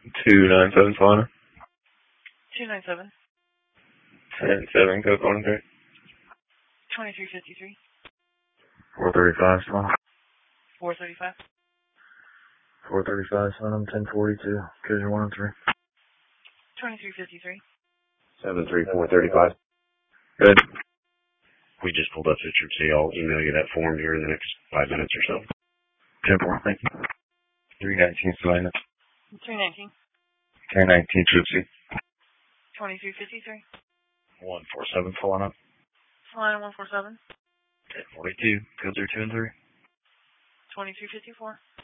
297 Solana. 297. 10-7, code 1-3. 2353. 435 Solana. 435. 435 Solana, 1042, code 1-3. 2353. 73435. Good. We just pulled up Citrus C. I'll email you that form here in the next 5 minutes or so. 10-4, thank you. 319 Solana. 319. 1019 Tripsy. 2353. 147 Solana. Solana 147. 1042, code 2 and 3. 2354.